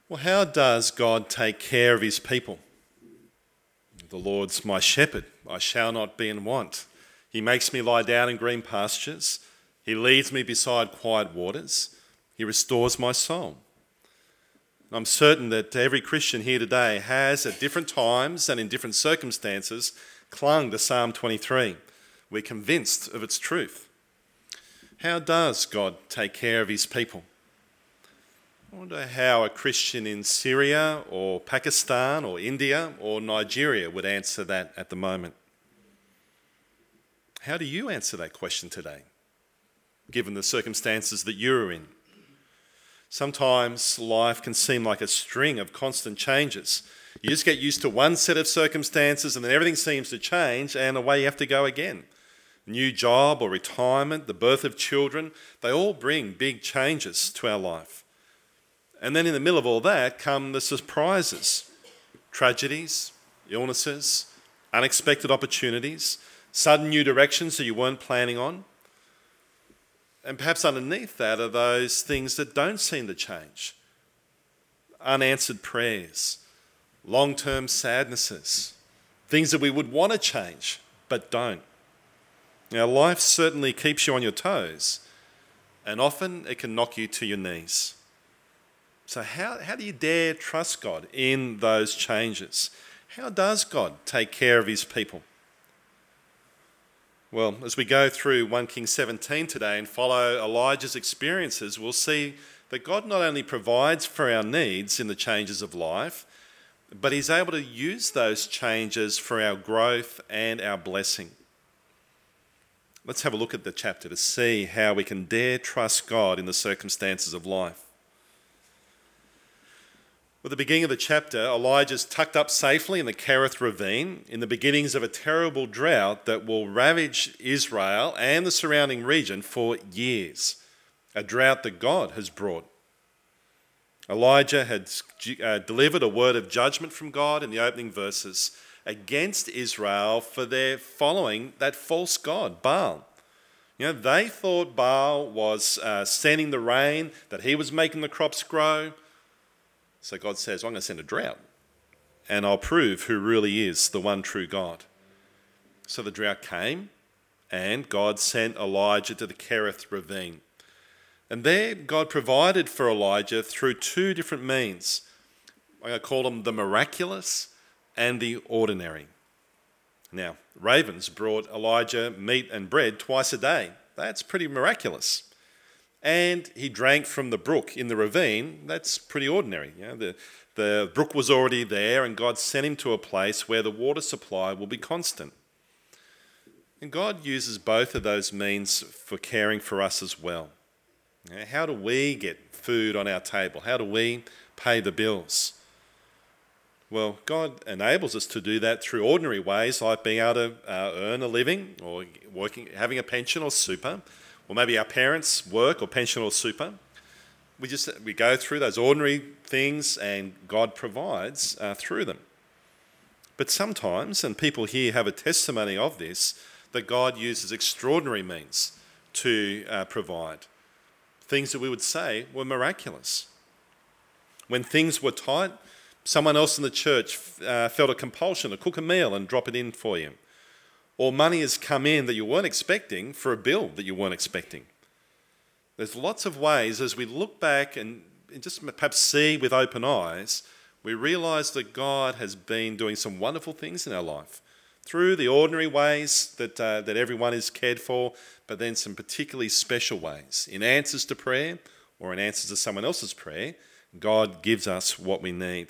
Well, how does God take care of his people? The Lord's my shepherd, I shall not be in want. He makes me lie down in green pastures. He leads me beside quiet waters. He restores my soul. I'm certain that every Christian here today has, at different times and in different circumstances, clung to Psalm 23. We're convinced of its truth. How does God take care of his people? I wonder how a Christian in Syria or Pakistan or India or Nigeria would answer that at the moment. How do you answer that question today, given the circumstances that you're in? Sometimes life can seem like a string of constant changes. You just get used to one set of circumstances and then everything seems to change and away you have to go again. New job or retirement, the birth of children, they all bring big changes to our life. And then in the middle of all that come the surprises, tragedies, illnesses, unexpected opportunities, sudden new directions that you weren't planning on. And perhaps underneath that are those things that don't seem to change. Unanswered prayers, long-term sadnesses, things that we would want to change but don't. Now, life certainly keeps you on your toes, and often it can knock you to your knees. So how do you dare trust God in those changes? How does God take care of his people? Well, as we go through 1 Kings 17 today and follow Elijah's experiences, we'll see that God not only provides for our needs in the changes of life, but he's able to use those changes for our growth and our blessing. Let's have a look at the chapter to see how we can dare trust God in the circumstances of life. At the beginning of the chapter, Elijah's tucked up safely in the Kerith ravine in the beginnings of a terrible drought that will ravage Israel and the surrounding region for years, a drought that God has brought. Elijah had delivered a word of judgment from God in the opening verses against Israel for their following that false god, Baal. They thought Baal was sending the rain, that he was making the crops grow. So God says, I'm going to send a drought and I'll prove who really is the one true God. So the drought came and God sent Elijah to the Kerith ravine. And there God provided for Elijah through two different means. I'm going to call them the miraculous and the ordinary. Now, ravens brought Elijah meat and bread twice a day. That's pretty miraculous. And he drank from the brook in the ravine. That's pretty ordinary. The brook was already there and God sent him to a place where the water supply will be constant. And God uses both of those means for caring for us as well. How do we get food on our table? How do we pay the bills? Well, God enables us to do that through ordinary ways, like being able to earn a living or having a pension or super. Or maybe our parents work or pension or super. We go through those ordinary things and God provides through them. But sometimes, and people here have a testimony of this, that God uses extraordinary means to provide. Things that we would say were miraculous. When things were tight, someone else in the church felt a compulsion to cook a meal and drop it in for you. Or money has come in that you weren't expecting for a bill that you weren't expecting. There's lots of ways as we look back and just perhaps see with open eyes, we realise that God has been doing some wonderful things in our life through the ordinary ways that everyone is cared for, but then some particularly special ways. In answers to prayer or in answers to someone else's prayer, God gives us what we need.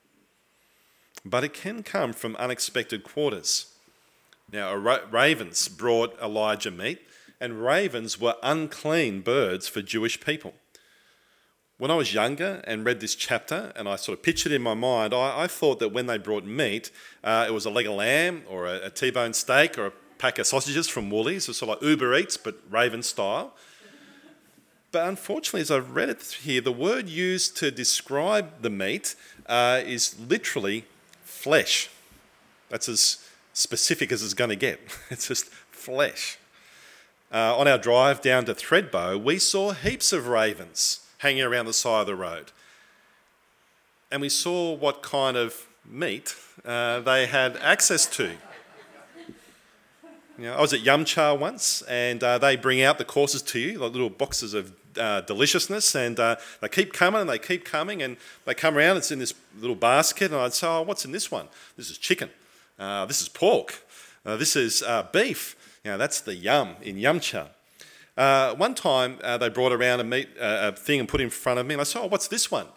But it can come from unexpected quarters. Now, ravens brought Elijah meat, and ravens were unclean birds for Jewish people. When I was younger and read this chapter, and I sort of pictured in my mind, I thought that when they brought meat, it was a leg of lamb or a T-bone steak or a pack of sausages from Woolies. It was sort of like Uber Eats, but raven style. But unfortunately, as I've read it here, the word used to describe the meat is literally flesh. That's as specific as it's going to get. It's just flesh. On our drive down to Thredbo, we saw heaps of ravens hanging around the side of the road. and we saw what kind of meat they had access to. I was at Yum Cha once, and they bring out the courses to you, like little boxes of deliciousness, and they keep coming and they keep coming, and they come around, it's in this little basket, and I'd say, oh, what's in this one? This is chicken, this is pork, this is beef. That's the yum in Yum Cha. One time they brought around a thing and put it in front of me, and I said, oh, what's this one?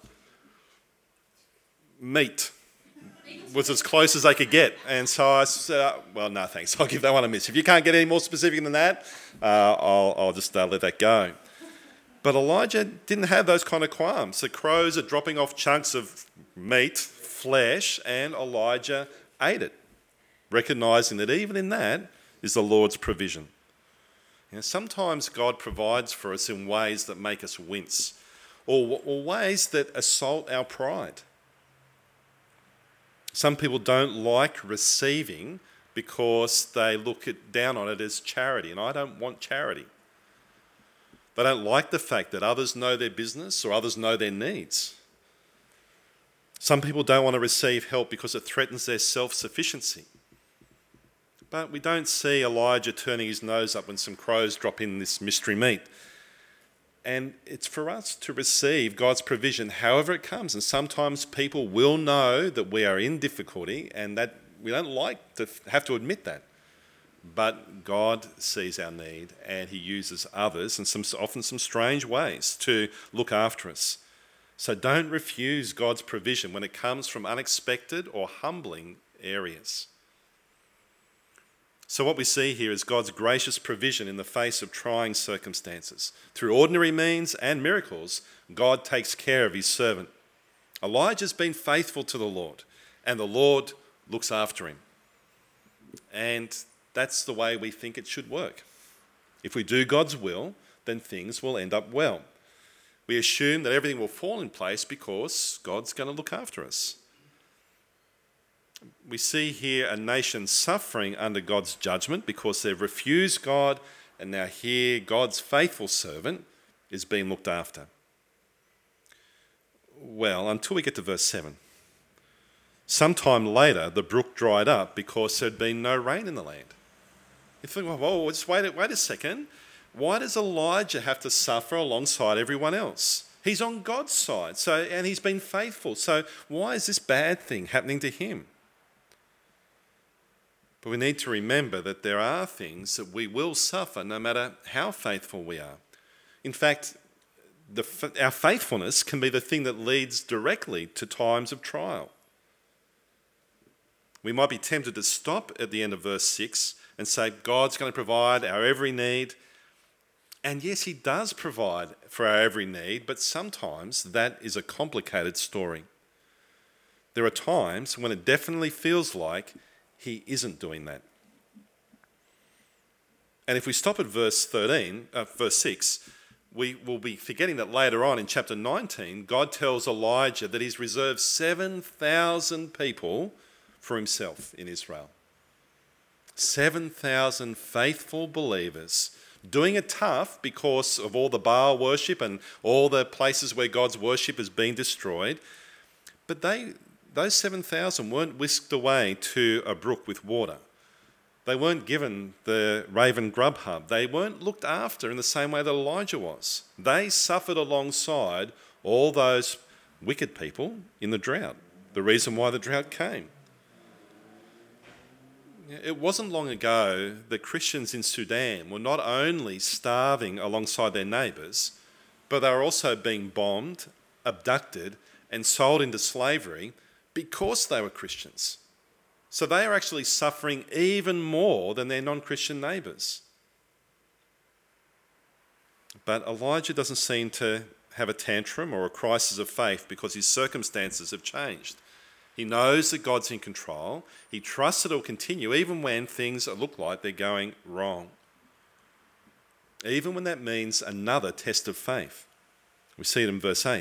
Meat. Was as close as they could get. And so I said, well, no, thanks. I'll give that one a miss. If you can't get any more specific than that, I'll just let that go. But Elijah didn't have those kind of qualms. The crows are dropping off chunks of meat, flesh, and Elijah ate it, recognising that even in that is the Lord's provision. Sometimes God provides for us in ways that make us wince, or ways that assault our pride. Some people don't like receiving because they look down on it as charity, and I don't want charity. They don't like the fact that others know their business or others know their needs. Some people don't want to receive help because it threatens their self-sufficiency. But we don't see Elijah turning his nose up when some crows drop in this mystery meat. And it's for us to receive God's provision however it comes. And sometimes people will know that we are in difficulty and that we don't like to have to admit that. But God sees our need and he uses others, and often some strange ways, to look after us. So don't refuse God's provision when it comes from unexpected or humbling areas. So what we see here is God's gracious provision in the face of trying circumstances. Through ordinary means and miracles, God takes care of his servant. Elijah's been faithful to the Lord, and the Lord looks after him. And that's the way we think it should work. If we do God's will, then things will end up well. We assume that everything will fall in place because God's going to look after us. We see here a nation suffering under God's judgment because they've refused God, and now here God's faithful servant is being looked after. Well, until we get to verse 7. Sometime later, the brook dried up because there had been no rain in the land. You think, well, just wait a second. Why does Elijah have to suffer alongside everyone else? He's on God's side, and he's been faithful. So why is this bad thing happening to him? But we need to remember that there are things that we will suffer no matter how faithful we are. In fact, our faithfulness can be the thing that leads directly to times of trial. We might be tempted to stop at the end of verse 6 and say, God's going to provide our every need. And yes, he does provide for our every need, but sometimes that is a complicated story. There are times when it definitely feels like he isn't doing that. And if we stop at verse 6, we will be forgetting that later on in chapter 19, God tells Elijah that he's reserved 7,000 people for himself in Israel. 7,000 faithful believers doing it tough because of all the Baal worship and all the places where God's worship has been destroyed. But those 7,000 weren't whisked away to a brook with water. They weren't given the Raven Grub Hub. They weren't looked after in the same way that Elijah was. They suffered alongside all those wicked people in the drought, the reason why the drought came. It wasn't long ago that Christians in Sudan were not only starving alongside their neighbours, but they were also being bombed, abducted, and sold into slavery because they were Christians. So they are actually suffering even more than their non-Christian neighbours. But Elijah doesn't seem to have a tantrum or a crisis of faith because his circumstances have changed. He knows that God's in control. He trusts that it will continue even when things look like they're going wrong. Even when that means another test of faith. We see it in verse 8.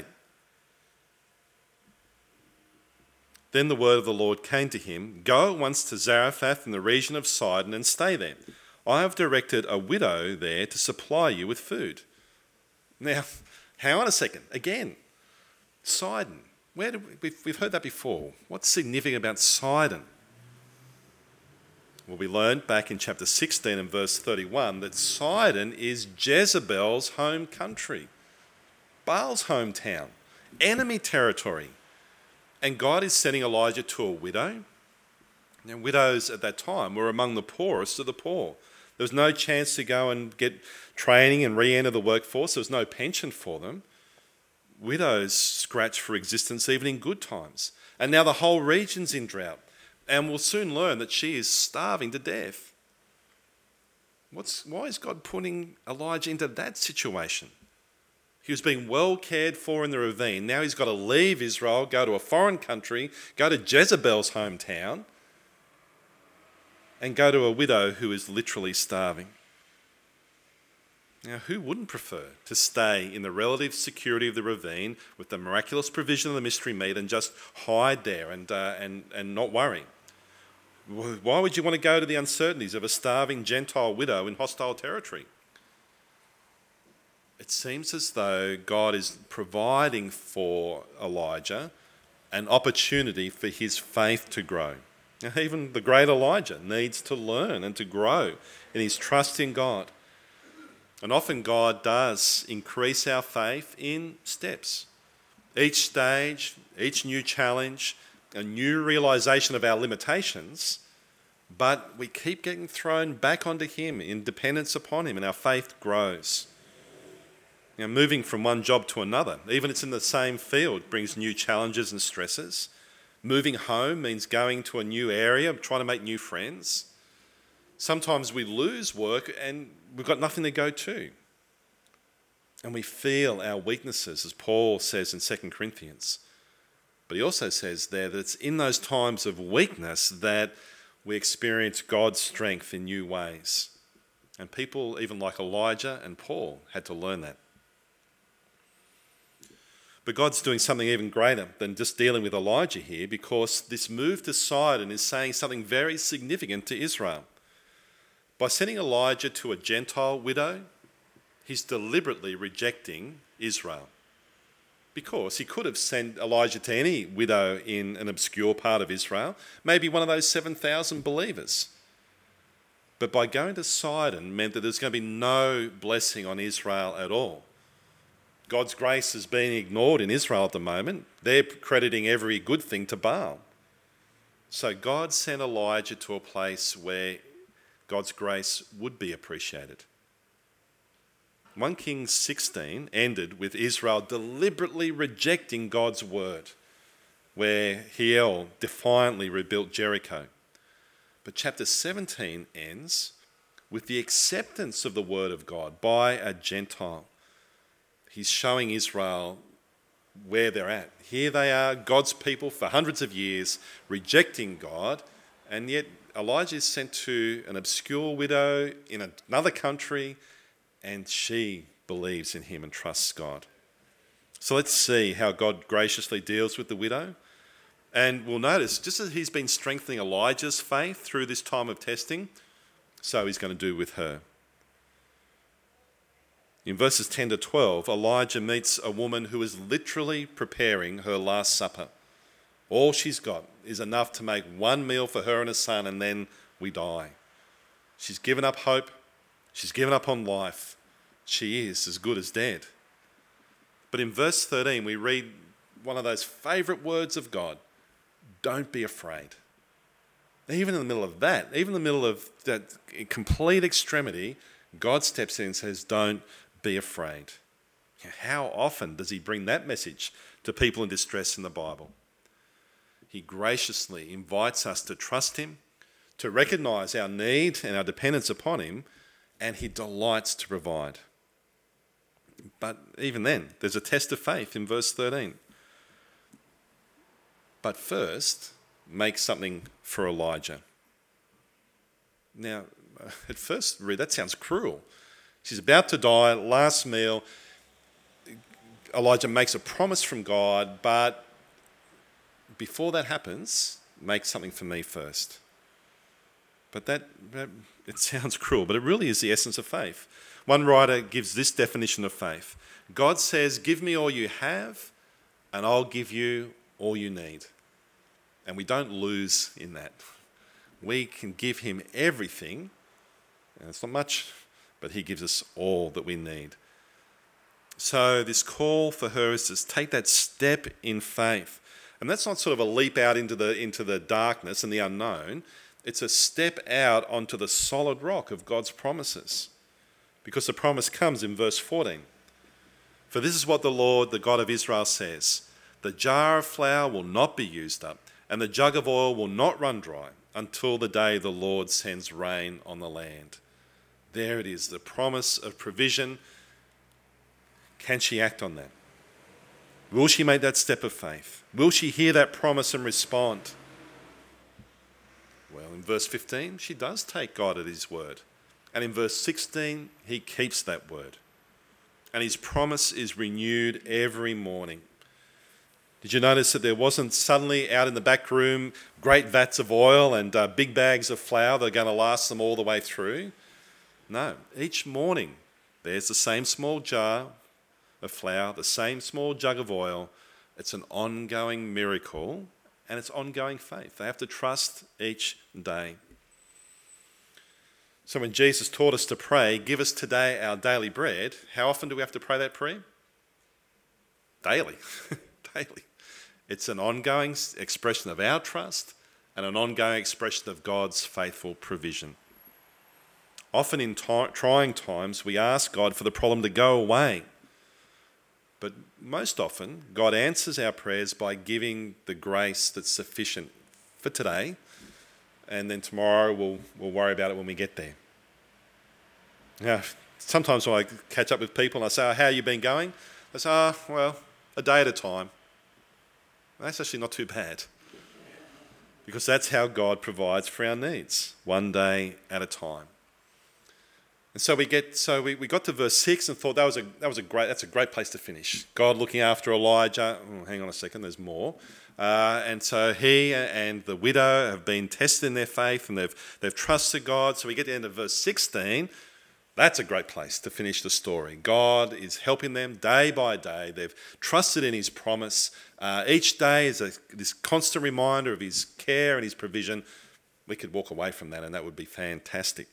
Then the word of the Lord came to him, "Go at once to Zarephath in the region of Sidon and stay there. I have directed a widow there to supply you with food." Now, hang on a second. Again, Sidon. We've heard that before. What's significant about Sidon? Well, we learned back in chapter 16 and verse 31 that Sidon is Jezebel's home country, Baal's hometown, enemy territory. And God is sending Elijah to a widow. Now, widows at that time were among the poorest of the poor. There was no chance to go and get training and re-enter the workforce. There was no pension for them. Widows scratch for existence even in good times. And now the whole region's in drought. And we'll soon learn that she is starving to death. Why is God putting Elijah into that situation? He was being well cared for in the ravine. Now he's got to leave Israel, go to a foreign country, go to Jezebel's hometown, and go to a widow who is literally starving. Now, who wouldn't prefer to stay in the relative security of the ravine with the miraculous provision of the mystery meat and just hide there and not worry? Why would you want to go to the uncertainties of a starving Gentile widow in hostile territory? It seems as though God is providing for Elijah an opportunity for his faith to grow. Now, even the great Elijah needs to learn and to grow in his trust in God. And often God does increase our faith in steps. Each stage, each new challenge, a new realization of our limitations, but we keep getting thrown back onto him in dependence upon him, and our faith grows. Now, moving from one job to another, even it's in the same field, brings new challenges and stresses. Moving home means going to a new area, trying to make new friends. Sometimes we lose work and we've got nothing to go to. And we feel our weaknesses, as Paul says in 2 Corinthians. But he also says there that it's in those times of weakness that we experience God's strength in new ways. And people, even like Elijah and Paul, had to learn that. But God's doing something even greater than just dealing with Elijah here, because this move to Sidon is saying something very significant to Israel. By sending Elijah to a Gentile widow, he's deliberately rejecting Israel. Because he could have sent Elijah to any widow in an obscure part of Israel, maybe one of those 7,000 believers. But by going to Sidon meant that there's going to be no blessing on Israel at all. God's grace is being ignored in Israel at the moment. They're crediting every good thing to Baal. So God sent Elijah to a place where God's grace would be appreciated. 1 Kings 16 ended with Israel deliberately rejecting God's word, where Hiel defiantly rebuilt Jericho. But chapter 17 ends with the acceptance of the word of God by a Gentile. He's showing Israel where they're at. Here they are, God's people for hundreds of years, rejecting God, and yet Elijah is sent to an obscure widow in another country, and she believes in him and trusts God. So let's see how God graciously deals with the widow. And we'll notice, just as he's been strengthening Elijah's faith through this time of testing, so he's going to do with her. In verses 10 to 12, Elijah meets a woman who is literally preparing her last supper. All she's got is enough to make one meal for her and her son, and then we die. She's given up hope. She's given up on life. She is as good as dead. But in verse 13, we read one of those favourite words of God: don't be afraid. Even in the middle of that, even in the middle of that complete extremity, God steps in and says, don't be afraid. How often does he bring that message to people in distress in the Bible? He graciously invites us to trust him, to recognise our need and our dependence upon him, and he delights to provide. But even then, there's a test of faith in verse 13. But first, make something for Elijah. Now, at first read, that sounds cruel. She's about to die, last meal. Elijah makes a promise from God, but before that happens, make something for me first. But that it sounds cruel, but it really is the essence of faith. One writer gives this definition of faith: God says, give me all you have, and I'll give you all you need. And we don't lose in that. We can give him everything, and it's not much, but he gives us all that we need. So this call for her is to take that step in faith. And that's not sort of a leap out into the darkness and the unknown. It's a step out onto the solid rock of God's promises. Because the promise comes in verse 14. For this is what the Lord, the God of Israel, says: the jar of flour will not be used up, and the jug of oil will not run dry until the day the Lord sends rain on the land. There it is, the promise of provision. Can she act on that? Will she make that step of faith? Will she hear that promise and respond? Well, in verse 15, she does take God at his word. And in verse 16, he keeps that word. And his promise is renewed every morning. Did you notice that there wasn't suddenly out in the back room great vats of oil and big bags of flour that are going to last them all the way through? No, each morning there's the same small jar of flour, the same small jug of oil. It's an ongoing miracle, and it's ongoing faith. They have to trust each day. So when Jesus taught us to pray, give us today our daily bread, how often do we have to pray that prayer? Daily. Daily. It's an ongoing expression of our trust and an ongoing expression of God's faithful provision. Often in trying times, we ask God for the problem to go away. But most often, God answers our prayers by giving the grace that's sufficient for today, and then tomorrow we'll worry about it when we get there. Now, sometimes when I catch up with people and I say, how you been going? They say, well, a day at a time. That's actually not too bad, because that's how God provides for our needs, one day at a time. And so we got to verse 6 and thought that's a great place to finish. God looking after Elijah. Oh, hang on a second, there's more. And so he and the widow have been tested in their faith, and they've trusted God. So we get to the end of verse 16. That's a great place to finish the story. God is helping them day by day. They've trusted in his promise. Each day is this constant reminder of his care and his provision. We could walk away from that, and that would be fantastic.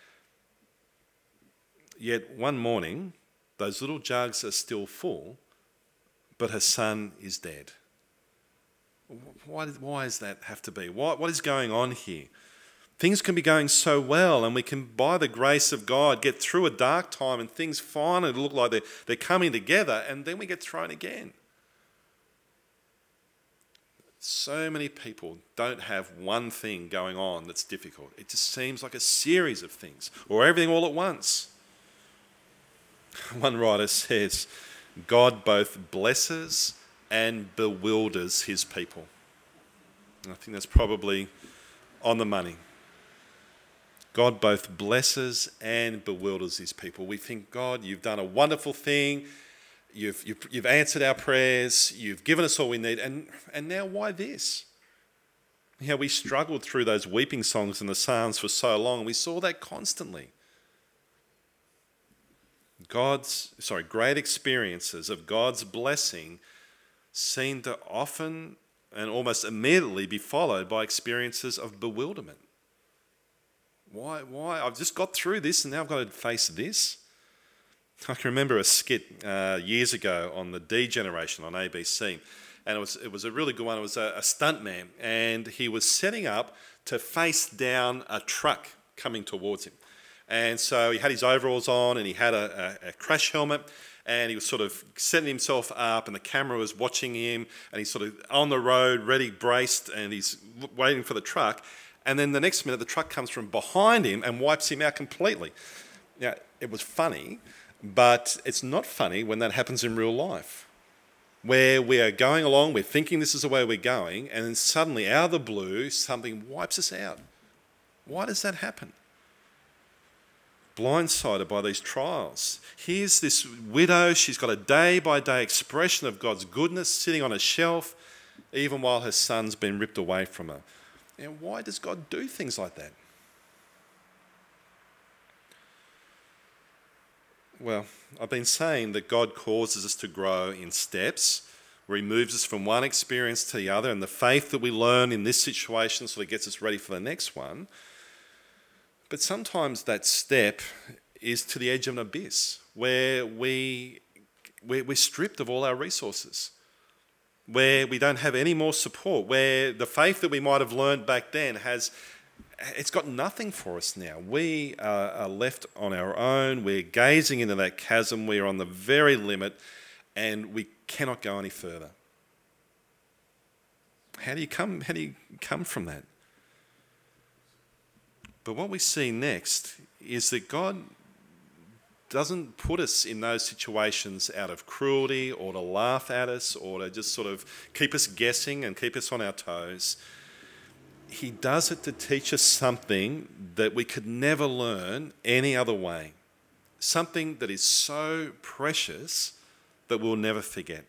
Yet one morning, those little jugs are still full, but her son is dead. Why does that have to be? What is going on here? Things can be going so well, and we can, by the grace of God, get through a dark time and things finally look like they're coming together, and then we get thrown again. So many people don't have one thing going on that's difficult. It just seems like a series of things, or everything all at once. One writer says, God both blesses and bewilders his people. And I think that's probably on the money. God both blesses and bewilders his people. We think, God, you've done a wonderful thing. You've answered our prayers. You've given us all we need. And now why this? We struggled through those weeping songs in the Psalms for so long. We saw that constantly. Great experiences of God's blessing seem to often and almost immediately be followed by experiences of bewilderment. Why? I've just got through this and now I've got to face this. I can remember a skit years ago on the D Generation on ABC, and it was a really good one. It was a stuntman, and he was setting up to face down a truck coming towards him. And so he had his overalls on and he had a crash helmet, and he was sort of setting himself up, and the camera was watching him, and he's sort of on the road, ready, braced, and he's waiting for the truck. And then the next minute, the truck comes from behind him and wipes him out completely. Now, it was funny, but it's not funny when that happens in real life, where we are going along, we're thinking this is the way we're going, and then suddenly, out of the blue, something wipes us out. Why does that happen? Blindsided by these trials. Here's this widow, she's got a day-by-day expression of God's goodness sitting on a shelf, even while her son's been ripped away from her. Now, why does God do things like that? Well, I've been saying that God causes us to grow in steps where he moves us from one experience to the other, and the faith that we learn in this situation sort of gets us ready for the next one. But sometimes that step is to the edge of an abyss where we're stripped of all our resources, where we don't have any more support, where the faith that we might have learned back then it's got nothing for us now. We are left on our own. We're gazing into that chasm. We're on the very limit, and we cannot go any further. How do you come from that? But what we see next is that God doesn't put us in those situations out of cruelty or to laugh at us or to just sort of keep us guessing and keep us on our toes. He does it to teach us something that we could never learn any other way. Something that is so precious that we'll never forget.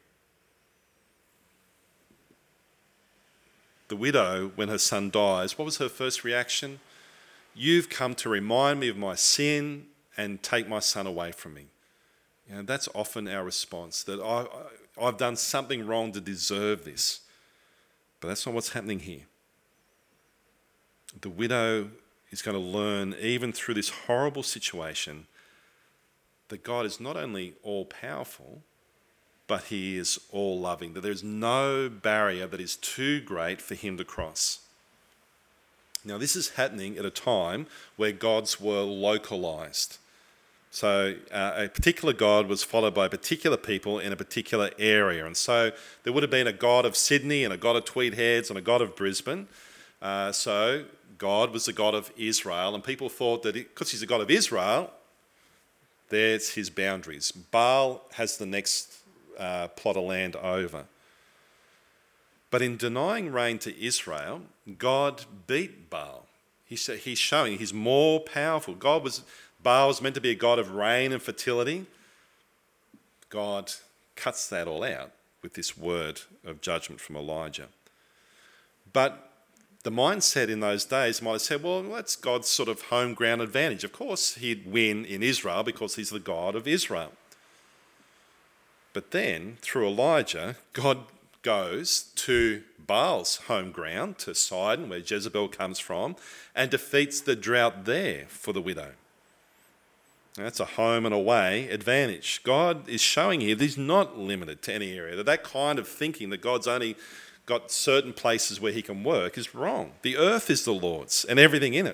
The widow, when her son dies, what was her first reaction? You've come to remind me of my sin and take my son away from me. You know, that's often our response, that I've done something wrong to deserve this. But that's not what's happening here. The widow is going to learn, even through this horrible situation, that God is not only all-powerful, but he is all-loving, that there's no barrier that is too great for him to cross. Now, this is happening at a time where gods were localized. So a particular god was followed by particular people in a particular area. And so there would have been a god of Sydney and a god of Tweed Heads and a god of Brisbane. So God was the God of Israel, and people thought that because he's the God of Israel, there's his boundaries. Baal has the next plot of land over. But in denying rain to Israel, God beat Baal. He's showing he's more powerful. Baal was meant to be a god of rain and fertility. God cuts that all out with this word of judgment from Elijah. But the mindset in those days might have said, well, that's God's sort of home ground advantage. Of course, he'd win in Israel because he's the God of Israel. But then, through Elijah, God goes to Baal's home ground, to Sidon, where Jezebel comes from, and defeats the drought there for the widow. Now, that's a home and away advantage. God is showing here that he's not limited to any area, that kind of thinking that God's only got certain places where he can work is wrong. The earth is the Lord's and everything in it.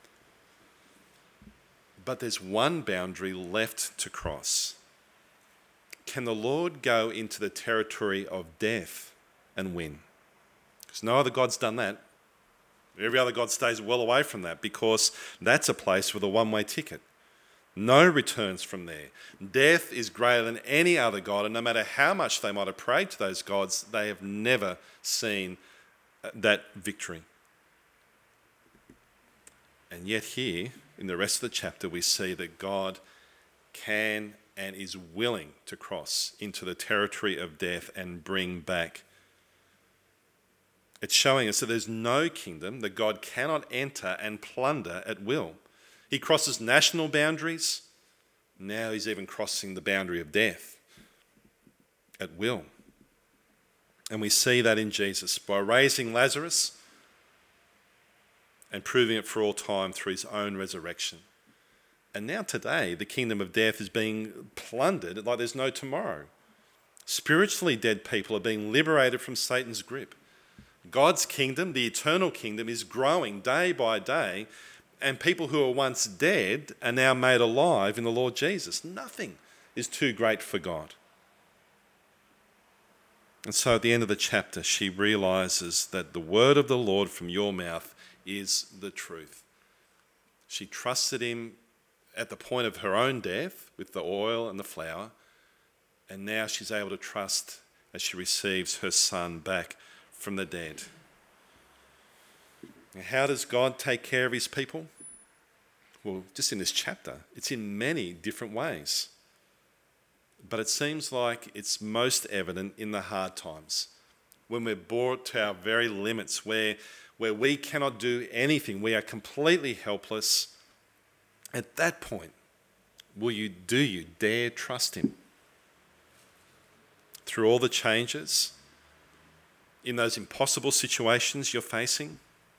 But there's one boundary left to cross. Can the Lord go into the territory of death and win? Because no other god's done that. Every other god stays well away from that because that's a place with a one-way ticket. No returns from there. Death is greater than any other god, and no matter how much they might have prayed to those gods, they have never seen that victory. And yet here, in the rest of the chapter, we see that God can and is willing to cross into the territory of death and bring back. It's showing us that there's no kingdom that God cannot enter and plunder at will. He crosses national boundaries. Now he's even crossing the boundary of death at will. And we see that in Jesus by raising Lazarus and proving it for all time through his own resurrection. And now today, the kingdom of death is being plundered like there's no tomorrow. Spiritually dead people are being liberated from Satan's grip. God's kingdom, the eternal kingdom, is growing day by day, and people who were once dead are now made alive in the Lord Jesus. Nothing is too great for God. And so at the end of the chapter, she realizes that the word of the Lord from your mouth is the truth. She trusted him at the point of her own death with the oil and the flour, and now she's able to trust as she receives her son back from the dead. Now, how does God take care of his people? Well, just in this chapter, it's in many different ways. But it seems like it's most evident in the hard times, when we're brought to our very limits, where we cannot do anything, we are completely helpless. At that point, do you dare trust him? Through all the changes, in those impossible situations you're facing.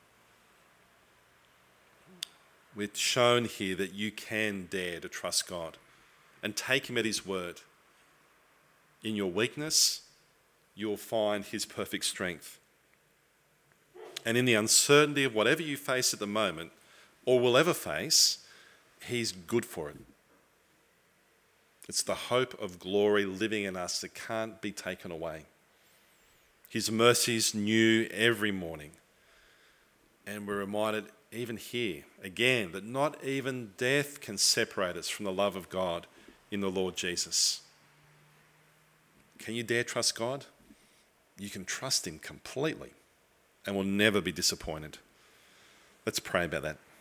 We're shown here that you can dare to trust God and take him at his word. In your weakness, you'll find his perfect strength. And in the uncertainty of whatever you face at the moment, or will ever face, he's good for it. It's the hope of glory living in us that can't be taken away. His mercies new every morning. And we're reminded even here, again, that not even death can separate us from the love of God in the Lord Jesus. Can you dare trust God? You can trust him completely and will never be disappointed. Let's pray about that.